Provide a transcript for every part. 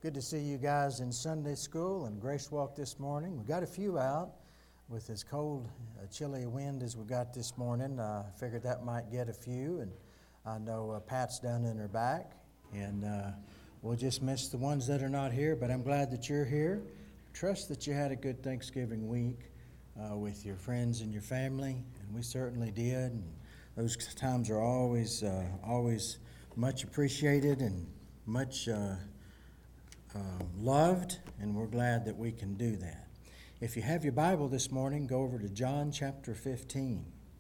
Good to see you guys in Sunday school and Grace Walk this morning. We got a few out with as cold, chilly wind as we got this morning. I figured that might get a few, and I know Pat's down in her back, and we'll just miss the ones that are not here, but I'm glad that you're here. Trust that you had a good Thanksgiving week with your friends and your family, and we certainly did. And those times are always much appreciated and much loved, and we're glad that we can do that. If you have your Bible this morning, go over to John chapter 15.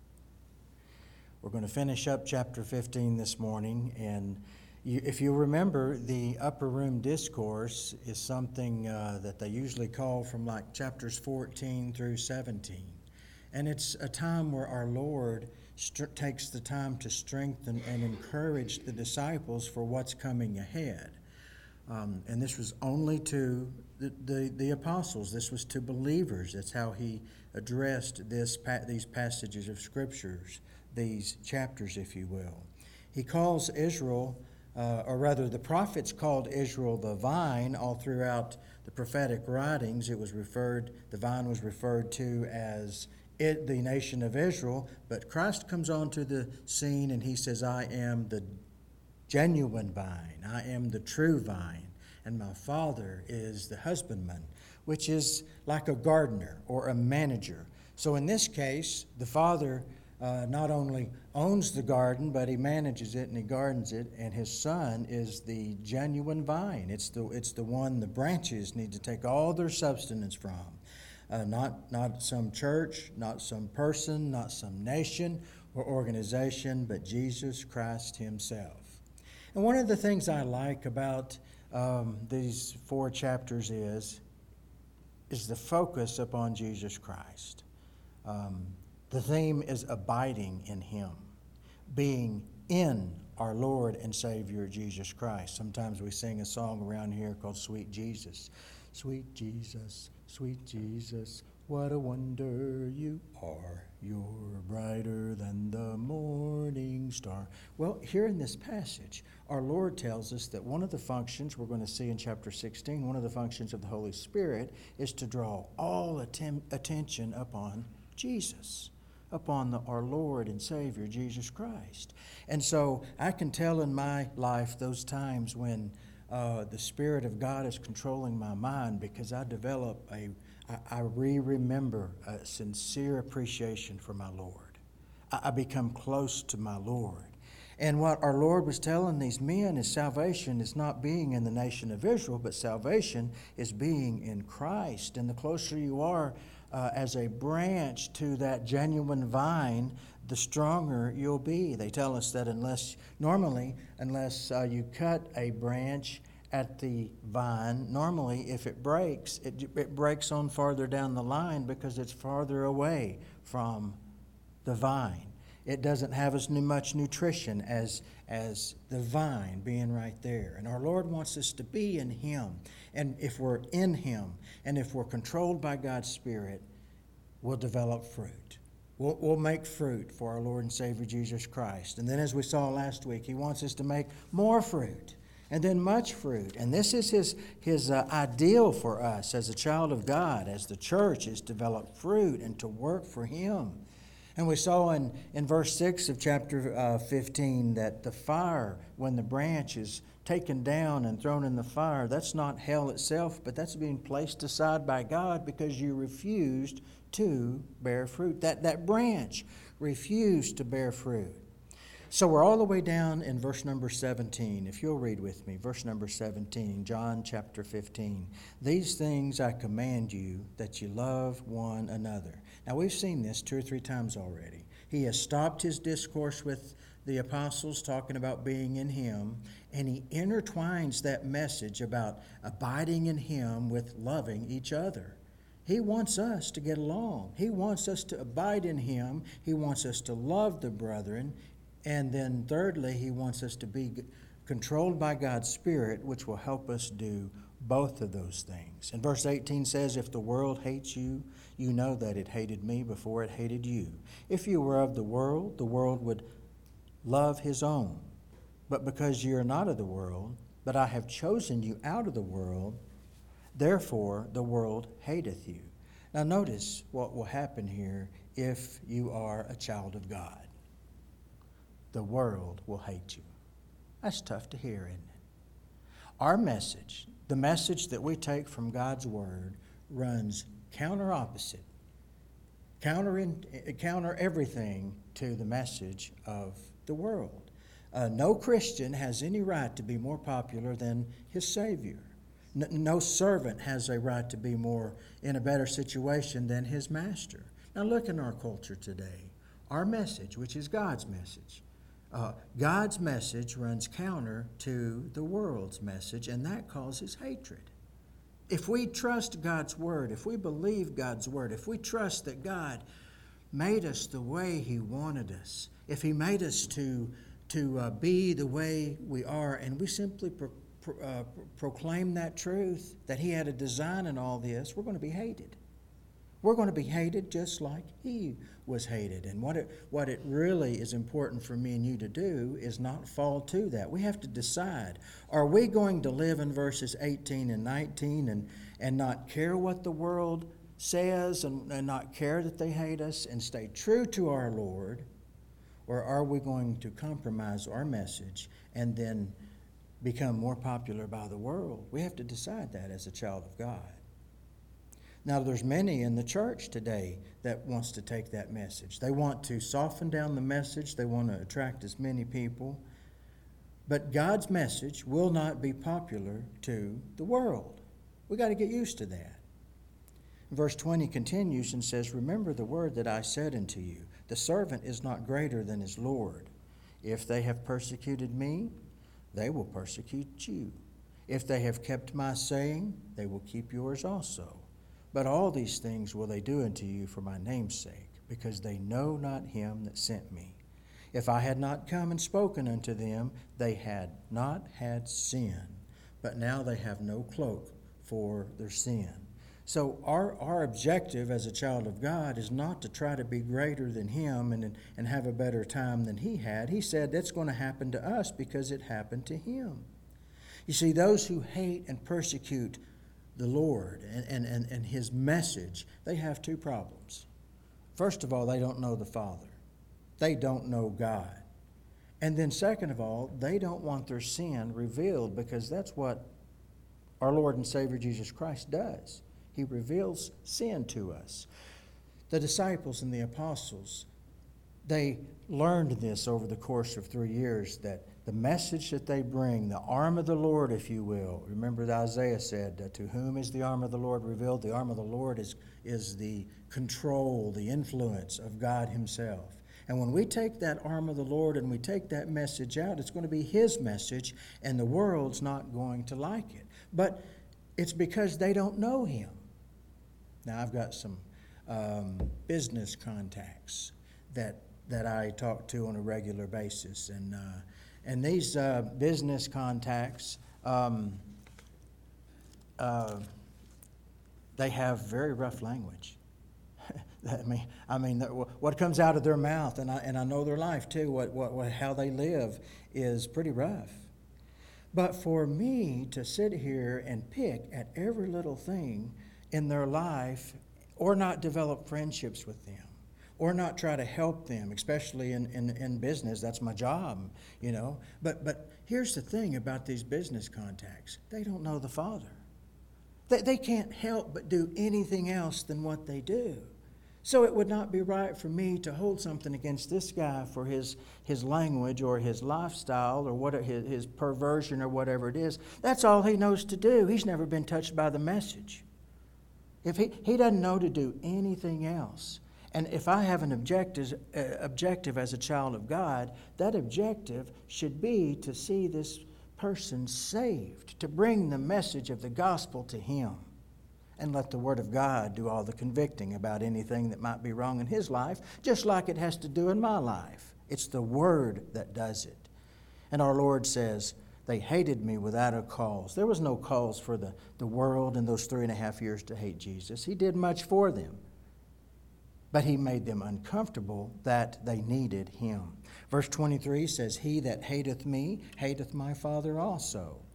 We're going to finish up chapter 15 this morning, and if you remember, the upper room discourse is something that they usually call from like chapters 14 through 17. And it's a time where our Lord takes the time to strengthen and encourage the disciples for what's coming ahead. And this was only to the apostles. This was to believers. That's how he addressed these passages of Scriptures, these chapters, if you will. He calls Israel, or rather the prophets called Israel the vine all throughout the prophetic writings. The vine was referred to as the nation of Israel, but Christ comes onto the scene and he says, I am the genuine vine. I am the true vine, and my Father is the husbandman, which is like a gardener or a manager. So in this case, the Father not only owns the garden, but he manages it and he gardens it, and his Son is the genuine vine. It's the one the branches need to take all their substance from. Not some church, not some person, not some nation or organization, but Jesus Christ himself. And one of the things I like about these 4 chapters is the focus upon Jesus Christ. The theme is abiding in him, being in our Lord and Savior Jesus Christ. Sometimes we sing a song around here called Sweet Jesus. Sweet Jesus, what a wonder you are. You're brighter than the morning star. Well, here in this passage, our Lord tells us that one of the functions we're going to see in chapter 16, one of the functions of the Holy Spirit is to draw all attention upon Jesus, upon our Lord and Savior, Jesus Christ. And so I can tell in my life those times when the Spirit of God is controlling my mind, because I develop I remember a sincere appreciation for my Lord. I become close to my Lord. And what our Lord was telling these men is salvation is not being in the nation of Israel, but salvation is being in Christ. And the closer you are as a branch to that genuine vine, the stronger you'll be. They tell us that unless you cut a branch at the vine, normally if it breaks, it breaks on farther down the line because it's farther away from the vine. It doesn't have as much nutrition as the vine being right there. And our Lord wants us to be in him. And if we're in him, and if we're controlled by God's Spirit, we'll develop fruit. We'll make fruit for our Lord and Savior Jesus Christ. And then, as we saw last week, he wants us to make more fruit, and then much fruit. And this is his ideal for us as a child of God, as the church, is develop fruit and to work for him. And we saw in verse 6 of chapter 15 that the fire, when the branch is taken down and thrown in the fire, that's not hell itself, but that's being placed aside by God because you refused to bear fruit. That branch refused to bear fruit. So we're all the way down in verse number 17. If you'll read with me, verse number 17, John chapter 15. These things I command you, that you love one another. Now we've seen this 2 or 3 times already. He has stopped his discourse with the apostles talking about being in him, and he intertwines that message about abiding in him with loving each other. He wants us to get along. He wants us to abide in him. He wants us to love the brethren. And then thirdly, he wants us to be controlled by God's Spirit, which will help us do both of those things. And verse 18 says, if the world hates you, you know that it hated me before it hated you. If you were of the world would love his own. But because you are not of the world, but I have chosen you out of the world, therefore the world hateth you. Now notice what will happen here if you are a child of God. The world will hate you. That's tough to hear, isn't it? Our message, the message that we take from God's Word, runs counter everything to the message of the world. No Christian has any right to be more popular than his Savior. No servant has a right to be more in a better situation than his master. Now look in our culture today. Our message, which is God's message, runs counter to the world's message, and that causes hatred. If we trust God's Word, if we believe God's Word, if we trust that God made us the way He wanted us, if He made us to be the way we are, and we simply proclaim that truth, that He had a design in all this, we're going to be hated. We're going to be hated just like He was hated. And what it really is important for me and you to do is not fall to that. We have to decide, are we going to live in verses 18 and 19 and not care what the world says and not care that they hate us and stay true to our Lord? Or are we going to compromise our message and then become more popular by the world? We have to decide that as a child of God. Now, there's many in the church today that wants to take that message. They want to soften down the message. They want to attract as many people. But God's message will not be popular to the world. We've got to get used to that. Verse 20 continues and says, "Remember the word that I said unto you, the servant is not greater than his Lord. If they have persecuted me, they will persecute you. If they have kept my saying, they will keep yours also. But all these things will they do unto you for my name's sake, because they know not him that sent me. If I had not come and spoken unto them, they had not had sin, but now they have no cloak for their sin." So our objective as a child of God is not to try to be greater than Him and have a better time than He had. He said that's going to happen to us because it happened to Him. You see, those who hate and persecute the Lord and His message, they have two problems. First of all, they don't know the Father. They don't know God. And then second of all, they don't want their sin revealed, because that's what our Lord and Savior Jesus Christ does. He reveals sin to us. The disciples and the apostles, they learned this over the course of 3 years, that the message that they bring, the arm of the Lord, if you will. Remember that Isaiah said, to whom is the arm of the Lord revealed? The arm of the Lord is the control, the influence of God Himself. And when we take that arm of the Lord and we take that message out, it's going to be His message, and the world's not going to like it. But it's because they don't know Him. Now, I've got some business contacts that I talk to on a regular basis, and these business contacts, they have very rough language. I mean, what comes out of their mouth, and I know their life too. How they live is pretty rough. But for me to sit here and pick at every little thing in their life, or not develop friendships with them, or not try to help them, especially in business. That's my job, you know. But here's the thing about these business contacts. They don't know the Father. They can't help but do anything else than what they do. So it would not be right for me to hold something against this guy for his language or his lifestyle or his perversion or whatever it is. That's all he knows to do. He's never been touched by the message. If he doesn't know to do anything else. And if I have an objective as a child of God, that objective should be to see this person saved, to bring the message of the gospel to him, and let the Word of God do all the convicting about anything that might be wrong in his life, just like it has to do in my life. It's the Word that does it. And our Lord says, they hated me without a cause. There was no cause for the world in those 3.5 years to hate Jesus. He did much for them. But He made them uncomfortable that they needed Him. Verse 23 says, "He that hateth me, hateth my Father also.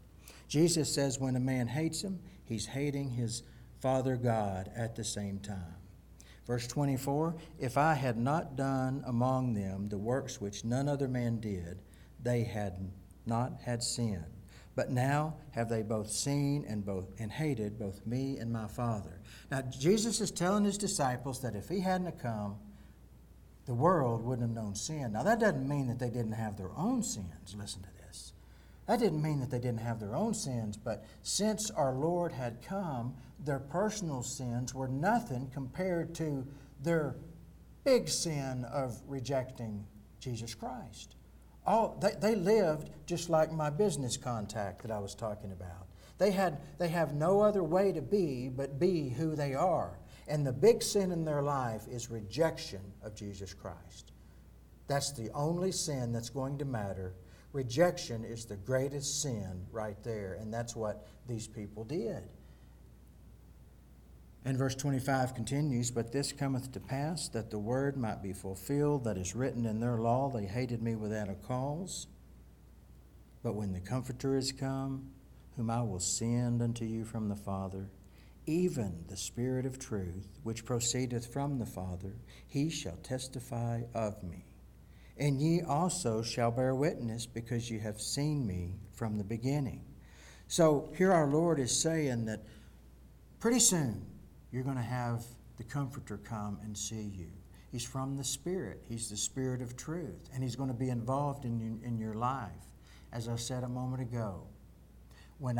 Jesus says when a man hates him, he's hating his Father God at the same time. Verse 24, if I had not done among them the works which none other man did, they had not had sin. But now have they both seen and hated both me and my Father. Now Jesus is telling his disciples that if he hadn't come, the world wouldn't have known sin. Now that doesn't mean that they didn't have their own sins. Listen to this. That didn't mean that they didn't have their own sins, but since our Lord had come, their personal sins were nothing compared to their big sin of rejecting Jesus Christ. They lived just like my business contact that I was talking about. They have no other way to be but be who they are. And the big sin in their life is rejection of Jesus Christ. That's the only sin that's going to matter. Rejection is the greatest sin right there, and that's what these people did. And verse 25 continues, but this cometh to pass, that the word might be fulfilled that is written in their law, they hated me without a cause. But when the Comforter is come, whom I will send unto you from the Father, even the Spirit of truth, which proceedeth from the Father, he shall testify of me. And ye also shall bear witness, because ye have seen me from the beginning. So here our Lord is saying that pretty soon you're going to have the Comforter come and see you. He's from the Spirit. He's the Spirit of truth. And he's going to be involved in your life. As I said a moment ago, one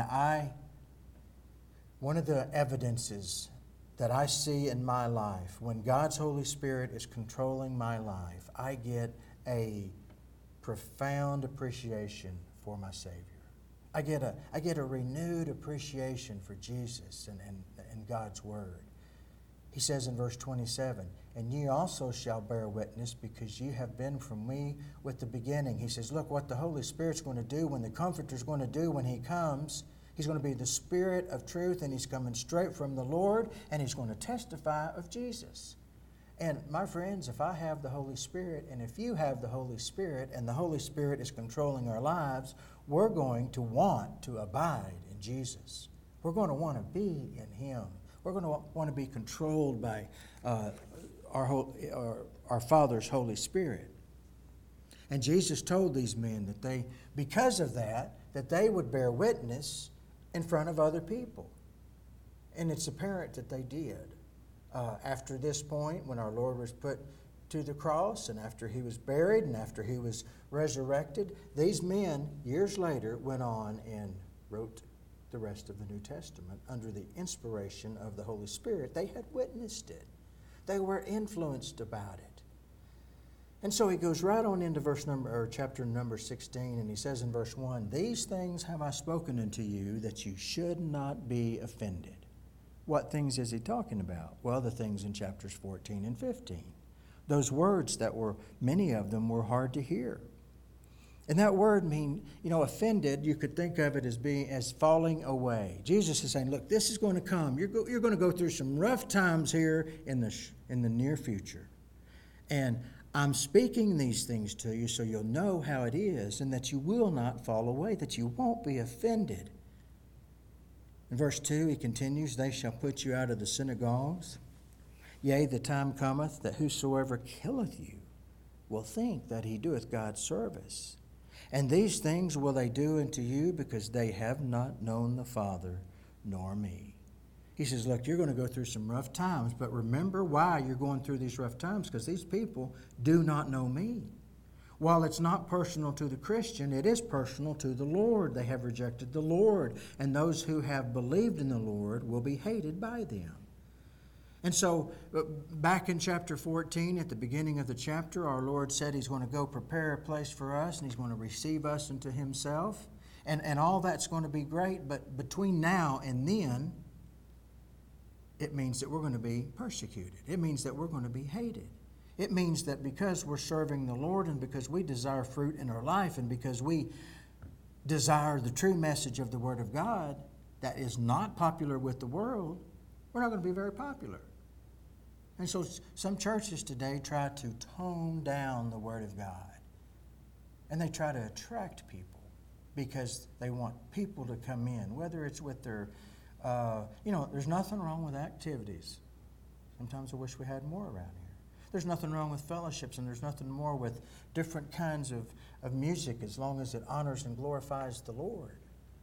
of the evidences that I see in my life, when God's Holy Spirit is controlling my life, I get a profound appreciation for my Savior. I get a renewed appreciation for Jesus and God's Word. He says in verse 27, and ye also shall bear witness, because ye have been from me with the beginning. He says, look what the Holy Spirit's going to do, when the Comforter's going to do when he comes. He's going to be the Spirit of truth, and he's coming straight from the Lord, and he's going to testify of Jesus. And my friends, if I have the Holy Spirit, and if you have the Holy Spirit, and the Holy Spirit is controlling our lives, we're going to want to abide in Jesus. We're going to want to be in him. We're going to want to be controlled by our Father's Holy Spirit. And Jesus told these men that they, because of that they would bear witness in front of other people. And it's apparent that they did. After this point, when our Lord was put to the cross, and after he was buried, and after he was resurrected, these men, years later, went on and wrote the rest of the New Testament under the inspiration of the Holy Spirit. They had witnessed it. They were influenced about it. And so he goes right on into chapter number 16, and he says in verse 1, these things have I spoken unto you, that you should not be offended. What things is he talking about? Well, the things in chapters 14 and 15. Those words that were, many of them were hard to hear. And that word offended, you could think of it as falling away. Jesus is saying, look, this is going to come. You're going to go through some rough times here in the near future. And I'm speaking these things to you so you'll know how it is, and that you will not fall away, that you won't be offended. In verse 2, he continues, they shall put you out of the synagogues. Yea, the time cometh that whosoever killeth you will think that he doeth God's service. And these things will they do unto you, because they have not known the Father nor me. He says, look, you're going to go through some rough times, but remember why you're going through these rough times, because these people do not know me. While it's not personal to the Christian, it is personal to the Lord. They have rejected the Lord, and those who have believed in the Lord will be hated by them. And so, back in chapter 14, at the beginning of the chapter, our Lord said he's going to go prepare a place for us, and he's going to receive us into himself. And all that's going to be great, but between now and then, it means that we're going to be persecuted. It means that we're going to be hated. It means that because we're serving the Lord, and because we desire fruit in our life, and because we desire the true message of the Word of God that is not popular with the world, we're not going to be very popular. And so some churches today try to tone down the Word of God. And they try to attract people. because they want people to come in, whether it's with their, there's nothing wrong with activities. Sometimes I wish we had more around here. There's nothing wrong with fellowships, and there's nothing more with different kinds of music as long as it honors and glorifies the Lord.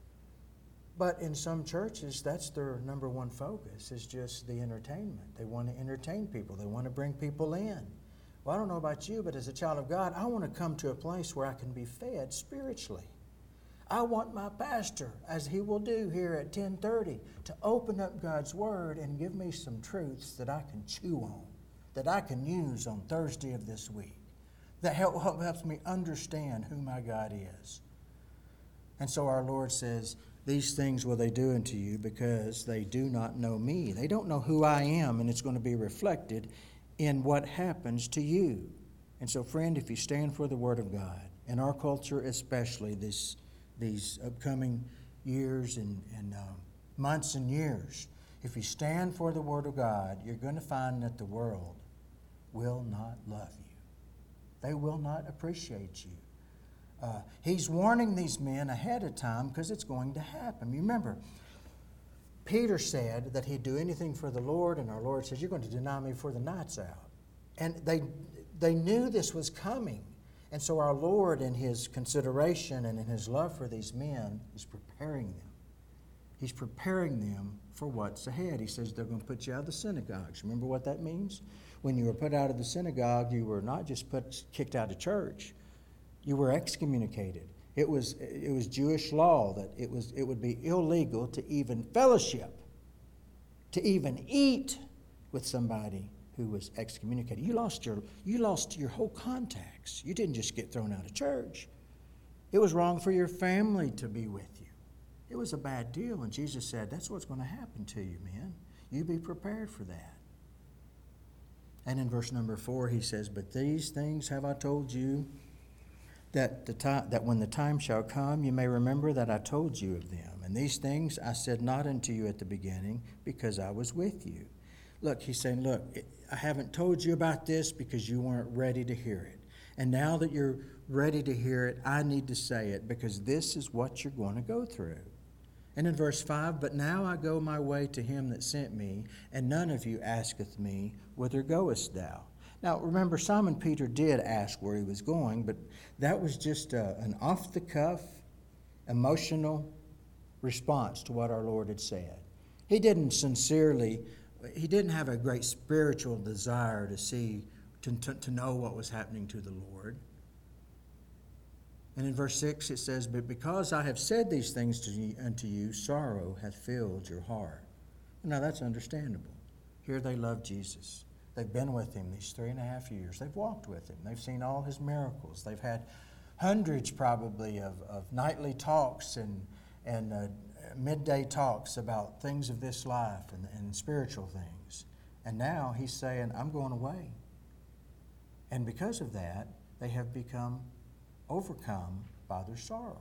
But in some churches, that's their number one focus, is just the entertainment. They want to entertain people. They want to bring people in. Well, I don't know about you, but as a child of God, I want to come to a place where I can be fed spiritually. I want my pastor, as he will do here at 10:30, to open up God's Word and give me some truths that I can chew on, that I can use on Thursday of this week, that helps me understand who my God is. And so our Lord says, these things will they do unto you because they do not know me. They don't know who I am, and it's going to be reflected in what happens to you. And so, friend, if you stand for the Word of God, in our culture especially, these upcoming years and months and years, if you stand for the Word of God, you're going to find that the world will not love you. They will not appreciate you. He's warning these men ahead of time because it's going to happen. Remember, Peter said that he'd do anything for the Lord, and our Lord says, you're going to deny me before the night's out. And they knew this was coming. And so our Lord, in His consideration and in His love for these men, is preparing them. He's preparing them for what's ahead. He says they're going to put you out of the synagogues. Remember what that means? When you were put out of the synagogue, you were not just kicked out of church. You were excommunicated. It was Jewish law that it would be illegal to even fellowship, to even eat with somebody who was excommunicated. You lost your whole contacts. You didn't just get thrown out of church. It was wrong for your family to be with you. It was a bad deal, and Jesus said, that's what's going to happen to you, men. You be prepared for that. And in verse number 4, he says, but these things have I told you, that when the time shall come, you may remember that I told you of them. And these things I said not unto you at the beginning, because I was with you. Look, he's saying, look, I haven't told you about this because you weren't ready to hear it. And now that you're ready to hear it, I need to say it, because this is what you're going to go through. And in verse 5, but now I go my way to him that sent me, and none of you asketh me, whither goest thou? Now, remember, Simon Peter did ask where he was going, but that was just an off-the-cuff, emotional response to what our Lord had said. He didn't have a great spiritual desire to know what was happening to the Lord. And in verse 6 it says, but because I have said these things unto you, sorrow hath filled your heart. Now, that's understandable. Here they love Jesus. They've been with him these 3.5 years. They've walked with him. They've seen all his miracles. They've had hundreds probably of nightly talks and midday talks about things of this life and spiritual things. And now he's saying, I'm going away. And because of that, they have become overcome by their sorrow.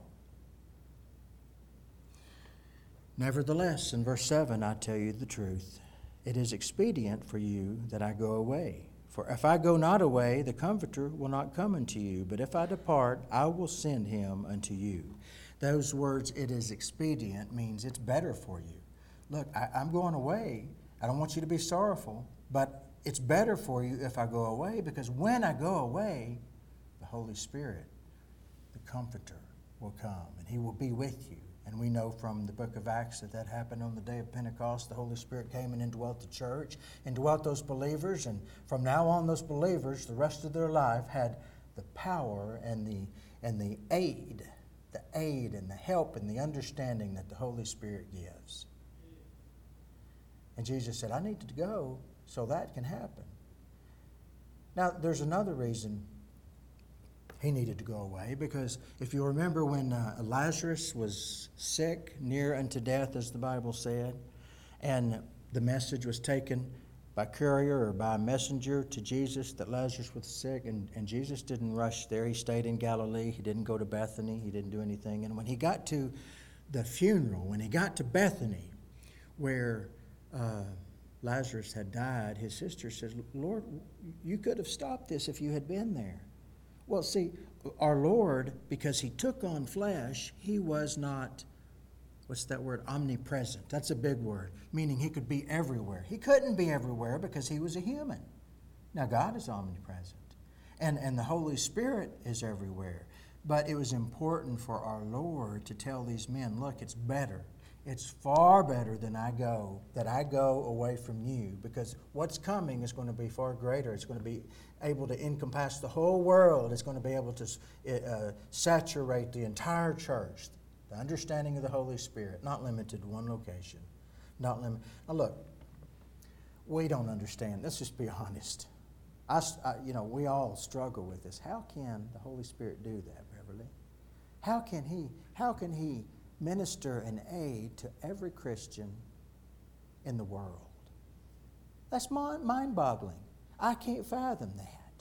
Nevertheless, in verse 7, I tell you the truth. It is expedient for you that I go away. For if I go not away, the Comforter will not come unto you. But if I depart, I will send him unto you. Those words, it is expedient, means it's better for you. Look, I'm going away. I don't want you to be sorrowful, but it's better for you if I go away, because when I go away, the Holy Spirit, the Comforter, will come, and he will be with you. And we know from the book of Acts that happened on the day of Pentecost. The Holy Spirit came and indwelt the church, indwelt those believers, and from now on those believers, the rest of their life, had the power and the aid and the help and the understanding that the Holy Spirit gives. And Jesus said, I need to go so that can happen. Now, there's another reason he needed to go away, because if you remember when Lazarus was sick, near unto death, as the Bible said, and the message was taken by courier or by messenger to Jesus that Lazarus was sick, and Jesus didn't rush there. He stayed in Galilee. He didn't go to Bethany. He didn't do anything. And when he got to the funeral, when he got to Bethany, where Lazarus had died, his sister says, Lord, you could have stopped this if you had been there. Well, see, our Lord, because he took on flesh, he was not, what's that word? Omnipresent. That's a big word, meaning he could be everywhere. He couldn't be everywhere because he was a human. Now, God is omnipresent, and the Holy Spirit is everywhere. But it was important for our Lord to tell these men, look, it's better. It's far better that I go away from you, because what's coming is going to be far greater. It's going to be able to encompass the whole world. It's going to be able to saturate the entire church. The understanding of the Holy Spirit, not limited to one location. Now look, we don't understand. Let's just be honest. We all struggle with this. How can the Holy Spirit do that, Beverly? How can he minister and aid to every Christian in the world? That's mind-boggling. I can't fathom that.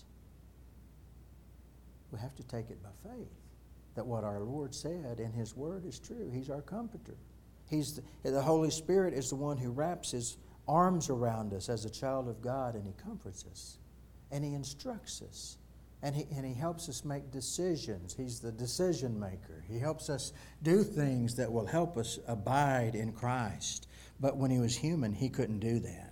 We have to take it by faith, that what our Lord said in his word is true. He's our comforter. The Holy Spirit is the one who wraps his arms around us as a child of God, and he comforts us, and he instructs us. And he helps us make decisions. He's the decision maker. He helps us do things that will help us abide in Christ. But when he was human, he couldn't do that.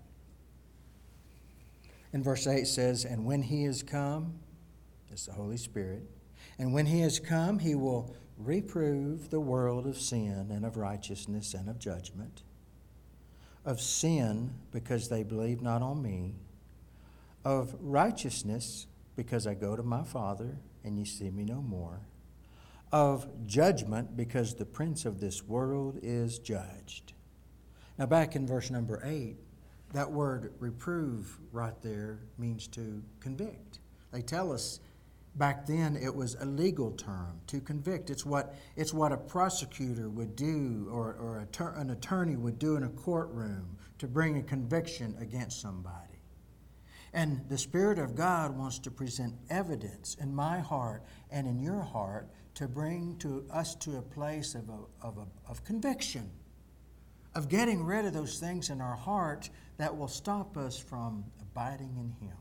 In verse 8 says, and when he is come, that's the Holy Spirit, and when he is come, he will reprove the world of sin and of righteousness and of judgment. Of sin, because they believe not on me. Of righteousness, because I go to my Father, and ye see me no more. Of judgment, because the prince of this world is judged. Now back in verse number 8, that word reprove right there means to convict. They tell us back then it was a legal term, to convict. It's what a prosecutor would do, or an attorney would do in a courtroom to bring a conviction against somebody. And the Spirit of God wants to present evidence in my heart and in your heart to bring us to a place of conviction, of getting rid of those things in our heart that will stop us from abiding in him.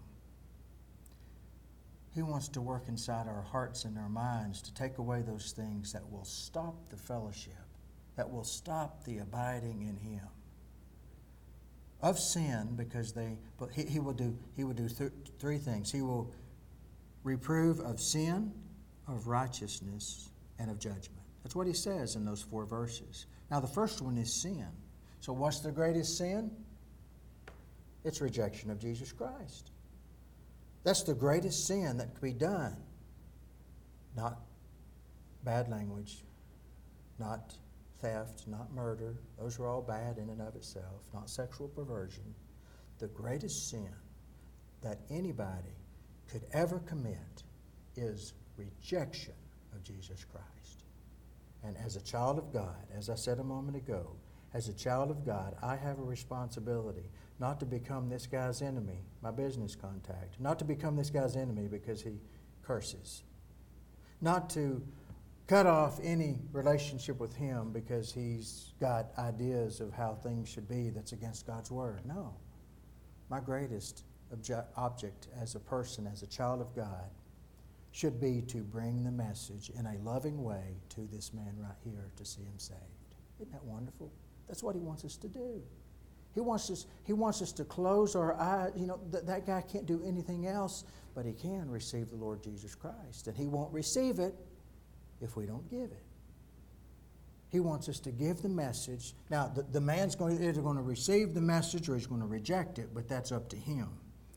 He wants to work inside our hearts and our minds to take away those things that will stop the fellowship, that will stop the abiding in him. Of sin, because he will do three things. He will reprove of sin, of righteousness, and of judgment. That's what he says in those 4 verses. Now the first one is sin. So what's the greatest sin? It's rejection of Jesus Christ. That's the greatest sin that could be done. Not bad language, not theft, not murder. Those are all bad in and of itself. Not sexual perversion. The greatest sin that anybody could ever commit is rejection of Jesus Christ. And as a child of God, as I said a moment ago, as a child of God, I have a responsibility not to become this guy's enemy, my business contact, not to become this guy's enemy because he curses, not to cut off any relationship with him because he's got ideas of how things should be that's against God's Word. No. My greatest object as a person, as a child of God, should be to bring the message in a loving way to this man right here to see him saved. Isn't that wonderful? That's what he wants us to do. He wants us to close our eyes. You know, that guy can't do anything else, but he can receive the Lord Jesus Christ. And he won't receive it if we don't give it. He wants us to give the message. Now, the man's either going to receive the message or he's going to reject it, but that's up to him.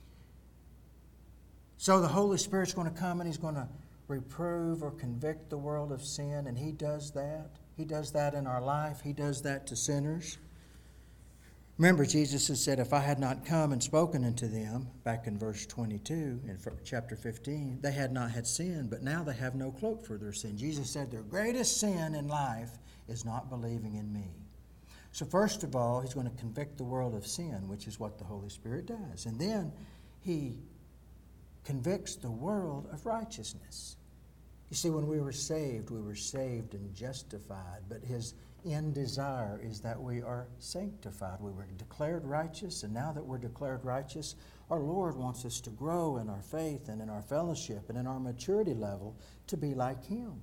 So the Holy Spirit's going to come and he's going to reprove or convict the world of sin, and he does that. He does that in our life. He does that to sinners. Remember, Jesus has said, if I had not come and spoken unto them, back in verse 22, in chapter 15, they had not had sin, but now they have no cloak for their sin. Jesus said their greatest sin in life is not believing in me. So first of all, he's going to convict the world of sin, which is what the Holy Spirit does. And then he convicts the world of righteousness. You see, when we were saved and justified, but end desire is that we are sanctified. We were declared righteous, and now that we're declared righteous, our Lord wants us to grow in our faith and in our fellowship and in our maturity level to be like Him.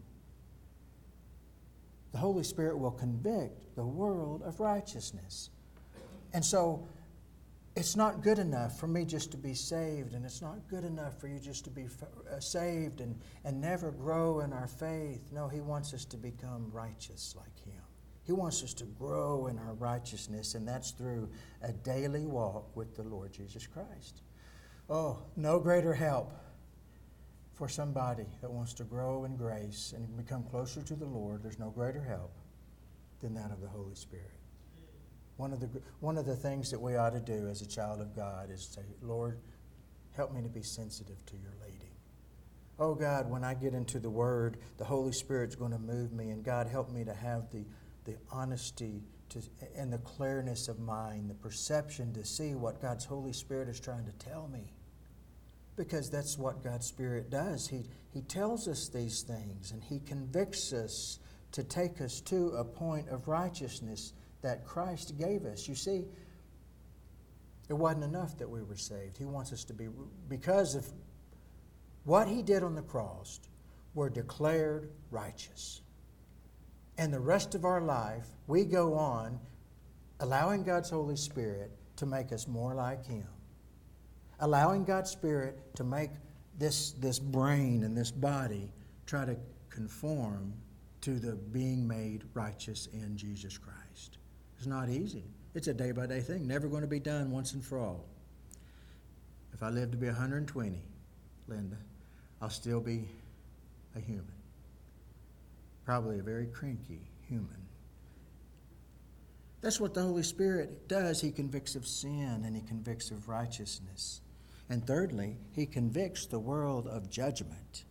The Holy Spirit will convict the world of righteousness. And so, it's not good enough for me just to be saved, and it's not good enough for you just to be saved and never grow in our faith. No, He wants us to become righteous like Him. He wants us to grow in our righteousness, and that's through a daily walk with the Lord Jesus Christ. Oh, no greater help for somebody that wants to grow in grace and become closer to the Lord. There's no greater help than that of the Holy Spirit. One of the things that we ought to do as a child of God is say, Lord, help me to be sensitive to your leading. Oh God, when I get into the Word, the Holy Spirit's going to move me, and God, help me to have the honesty and the clearness of mind, the perception to see what God's Holy Spirit is trying to tell me. Because that's what God's Spirit does. He tells us these things, and He convicts us to take us to a point of righteousness that Christ gave us. You see, it wasn't enough that we were saved. He wants us to be, because of what He did on the cross, we're declared righteous. And the rest of our life, we go on allowing God's Holy Spirit to make us more like Him. Allowing God's Spirit to make this brain and this body try to conform to the being made righteous in Jesus Christ. It's not easy. It's a day-by-day thing, never going to be done once and for all. If I live to be 120, Linda, I'll still be a human. Probably a very cranky human. That's what the Holy Spirit does. He convicts of sin and He convicts of righteousness. And thirdly, He convicts the world of judgment.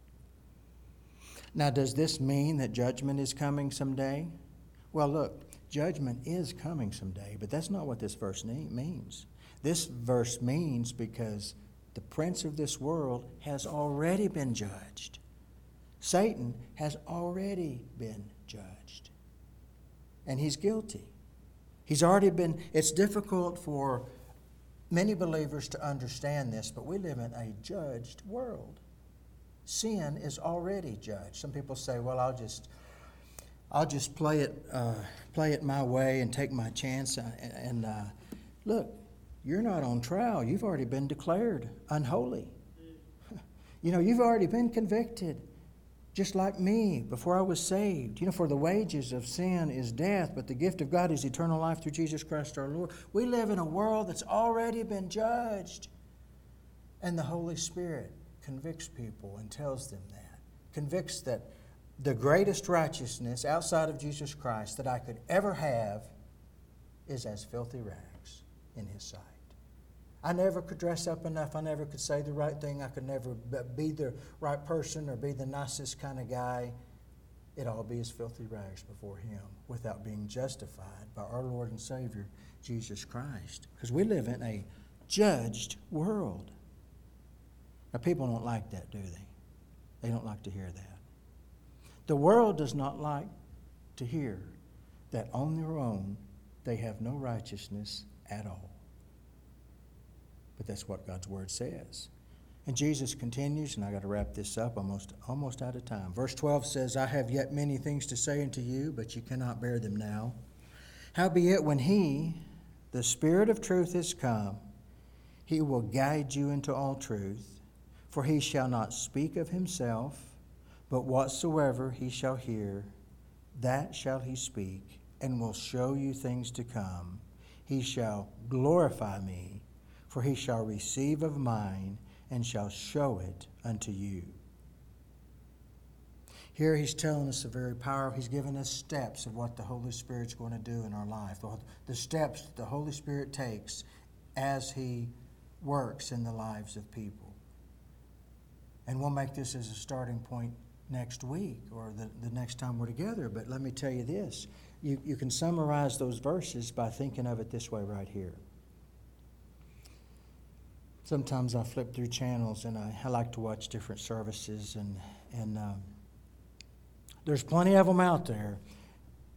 Now, does this mean that judgment is coming someday? Well, look, judgment is coming someday, but that's not what this verse means. This verse means because the prince of this world has already been judged. Satan has already been judged. And he's guilty. He's already been, it's difficult for many believers to understand this, but we live in a judged world. Sin is already judged. Some people say, well, I'll just play it my way and take my chance. And look, you're not on trial. You've already been declared unholy. You've already been convicted. Just like me, before I was saved. For the wages of sin is death, but the gift of God is eternal life through Jesus Christ our Lord. We live in a world that's already been judged. And the Holy Spirit convicts people and tells them that. Convicts that the greatest righteousness outside of Jesus Christ that I could ever have is as filthy rags in His sight. I never could dress up enough. I never could say the right thing. I could never be the right person or be the nicest kind of guy. It'd all be as filthy rags before Him without being justified by our Lord and Savior, Jesus Christ. Because we live in a judged world. Now, people don't like that, do they? They don't like to hear that. The world does not like to hear that on their own they have no righteousness at all. But that's what God's Word says. And Jesus continues, and I got to wrap this up, almost out of time. Verse 12 says, I have yet many things to say unto you, but you cannot bear them now. Howbeit, when He, the Spirit of truth, is come, He will guide you into all truth. For He shall not speak of Himself, but whatsoever He shall hear, that shall He speak, and will show you things to come. He shall glorify me, for He shall receive of mine, and shall show it unto you. Here He's telling us He's giving us steps of what the Holy Spirit's going to do in our life. The steps that the Holy Spirit takes as He works in the lives of people. And we'll make this as a starting point next week or the next time we're together. But let me tell you this. You can summarize those verses by thinking of it this way right here. Sometimes I flip through channels and I like to watch different services and there's plenty of them out there.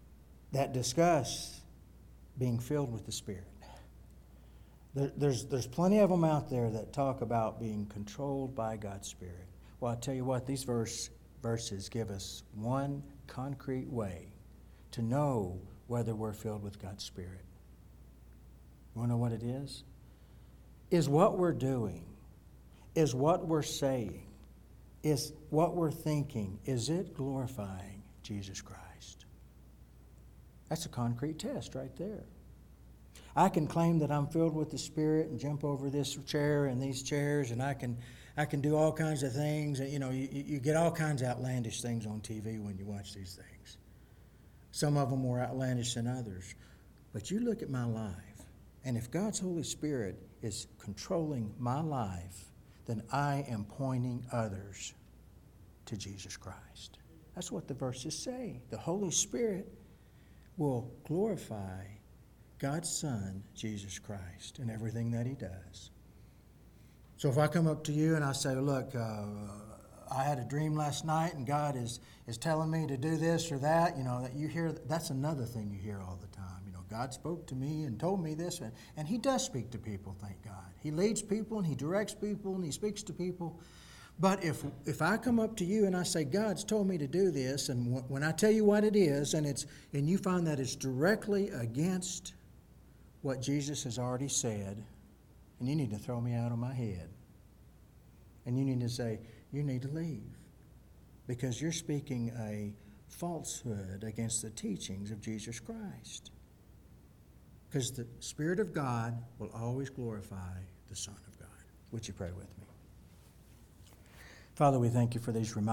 that discuss being filled with the Spirit. There's plenty of them out there that talk about being controlled by God's Spirit. Well, I'll tell you what, these verses give us one concrete way to know whether we're filled with God's Spirit. You want to know what it is? Is what we're doing, is what we're saying, is what we're thinking, is it glorifying Jesus Christ? That's a concrete test right there. I can claim that I'm filled with the Spirit and jump over this chair and these chairs, and I can do all kinds of things. You know, you get all kinds of outlandish things on TV when you watch these things. Some of them more outlandish than others. But you look at my life, and if God's Holy Spirit is controlling my life, then I am pointing others to Jesus Christ. That's what the verses say. The Holy Spirit will glorify God's Son, Jesus Christ, in everything that He does. So if I come up to you and I say, look, I had a dream last night and God is telling me to do this or that, you know, that you hear, that's another thing you hear all the time. You know, God spoke to me and told me this, and He does speak to people, thank God. He leads people and He directs people and He speaks to people. But if I come up to you and I say, God's told me to do this, and when I tell you what it is, and you find that it's directly against what Jesus has already said, and you need to throw me out of my head. And you need to say, you need to leave. Because you're speaking a falsehood against the teachings of Jesus Christ. Because the Spirit of God will always glorify the Son of God. Would you pray with me? Father, we thank you for these reminders.